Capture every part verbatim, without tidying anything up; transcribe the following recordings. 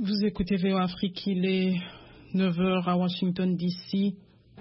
Vous écoutez V O Afrique, il est neuf heures à Washington D C,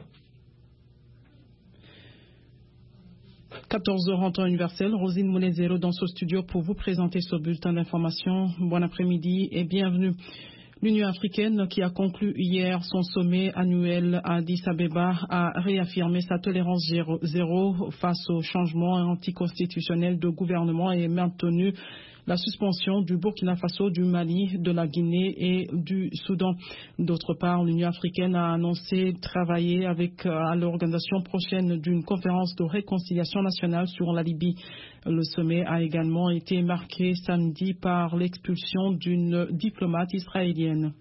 quatorze heures en temps universel. Rosine Moulezero dans ce studio pour vous présenter ce bulletin d'information. Bon après-midi et bienvenue. L'Union africaine, qui a conclu hier son sommet annuel à Addis Abeba, a réaffirmé sa tolérance zéro face au changement anticonstitutionnel de gouvernement et maintenu la suspension du Burkina Faso, du Mali, de la Guinée et du Soudan. D'autre part, l'Union africaine a annoncé travailler avec à l'organisation prochaine d'une conférence de réconciliation nationale sur la Libye. Le sommet a également été marqué samedi par l'expulsion d'une diplomate israélienne.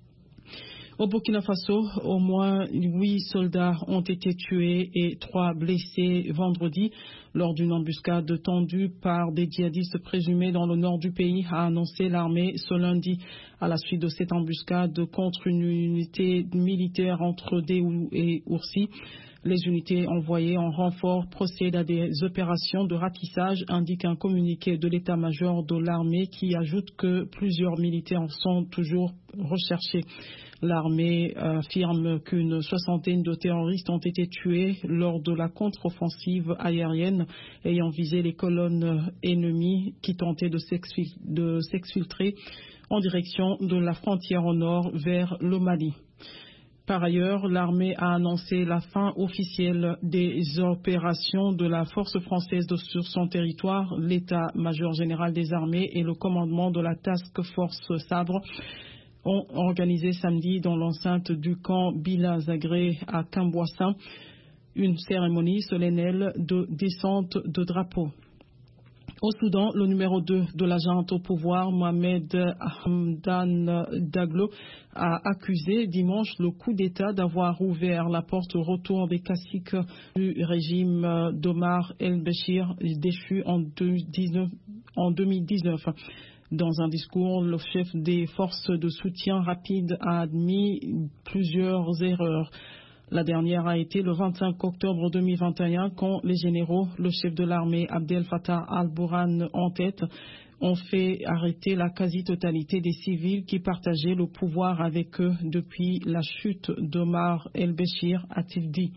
Au Burkina Faso, au moins huit soldats ont été tués et trois blessés vendredi lors d'une embuscade tendue par des djihadistes présumés dans le nord du pays, a annoncé l'armée ce lundi. À la suite de cette embuscade contre une unité militaire entre Déhou et Oursi, les unités envoyées en renfort procèdent à des opérations de ratissage, indique un communiqué de l'état-major de l'armée qui ajoute que plusieurs militaires sont toujours recherchés. L'armée affirme qu'une soixantaine de terroristes ont été tués lors de la contre-offensive aérienne ayant visé les colonnes ennemies qui tentaient de s'exfiltrer en direction de la frontière au nord vers le Mali. Par ailleurs, l'armée a annoncé la fin officielle des opérations de la force française sur son territoire. L'état-major général des armées et le commandement de la Task Force Sabre ont organisé samedi dans l'enceinte du camp Bila Zagré à Kamboassin une cérémonie solennelle de descente de drapeau. Au Soudan, le numéro deux de la junte au pouvoir, Mohamed Hamdan Daglo, a accusé dimanche le coup d'État d'avoir ouvert la porte au retour des caciques du régime d'Omar el-Béchir, déchu en deux mille dix-neuf. Dans un discours, le chef des forces de soutien rapide a admis plusieurs erreurs. La dernière a été le vingt-cinq octobre deux mille vingt et un quand les généraux, le chef de l'armée Abdel Fattah al-Burhan en tête, ont fait arrêter la quasi-totalité des civils qui partageaient le pouvoir avec eux depuis la chute d'Omar el-Béchir, a-t-il dit.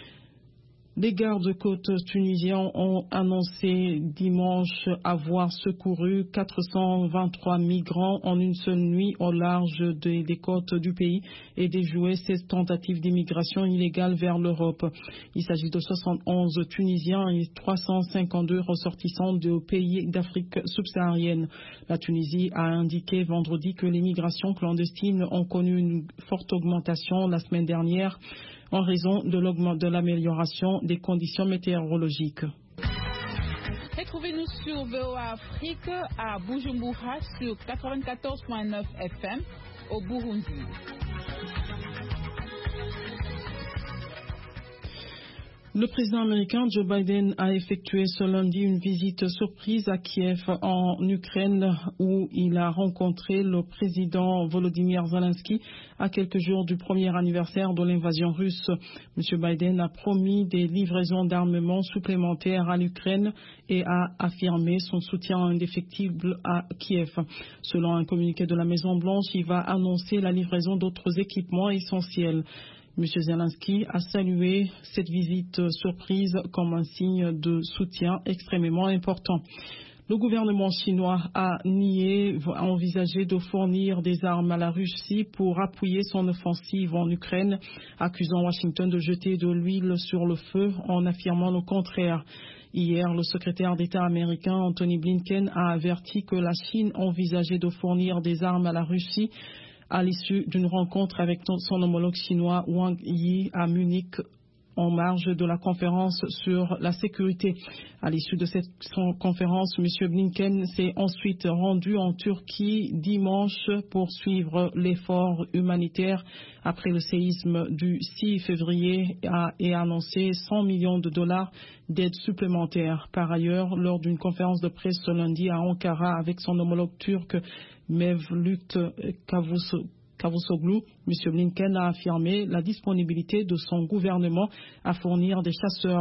Les gardes-côtes tunisiens ont annoncé dimanche avoir secouru quatre cent vingt-trois migrants en une seule nuit au large des, des côtes du pays et déjoué seize tentatives d'immigration illégale vers l'Europe. Il s'agit de soixante et onze Tunisiens et trois cent cinquante-deux ressortissants de pays d'Afrique subsaharienne. La Tunisie a indiqué vendredi que les migrations clandestines ont connu une forte augmentation la semaine dernière en raison de l'amélioration des conditions météorologiques. Retrouvez-nous sur V O A Afrique à Bujumbura sur quatre-vingt-quatorze virgule neuf F M au Burundi. Le président américain Joe Biden a effectué ce lundi une visite surprise à Kiev en Ukraine où il a rencontré le président Volodymyr Zelensky à quelques jours du premier anniversaire de l'invasion russe. M. Biden a promis des livraisons d'armement supplémentaires à l'Ukraine et a affirmé son soutien indéfectible à Kiev. Selon un communiqué de la Maison-Blanche, il va annoncer la livraison d'autres équipements essentiels. M. Zelensky a salué cette visite surprise comme un signe de soutien extrêmement important. Le gouvernement chinois a nié envisager de fournir des armes à la Russie pour appuyer son offensive en Ukraine, accusant Washington de jeter de l'huile sur le feu en affirmant le contraire. Hier, le secrétaire d'État américain Anthony Blinken a averti que la Chine envisageait de fournir des armes à la Russie à l'issue d'une rencontre avec son homologue chinois Wang Yi à Munich en marge de la conférence sur la sécurité. À l'issue de cette conférence, M. Blinken s'est ensuite rendu en Turquie dimanche pour suivre l'effort humanitaire après le séisme du six février et a annoncé cent millions de dollars d'aide supplémentaire. Par ailleurs, lors d'une conférence de presse ce lundi à Ankara avec son homologue turc Mevlut Cavusoglu, M. Blinken a affirmé la disponibilité de son gouvernement à fournir des chasseurs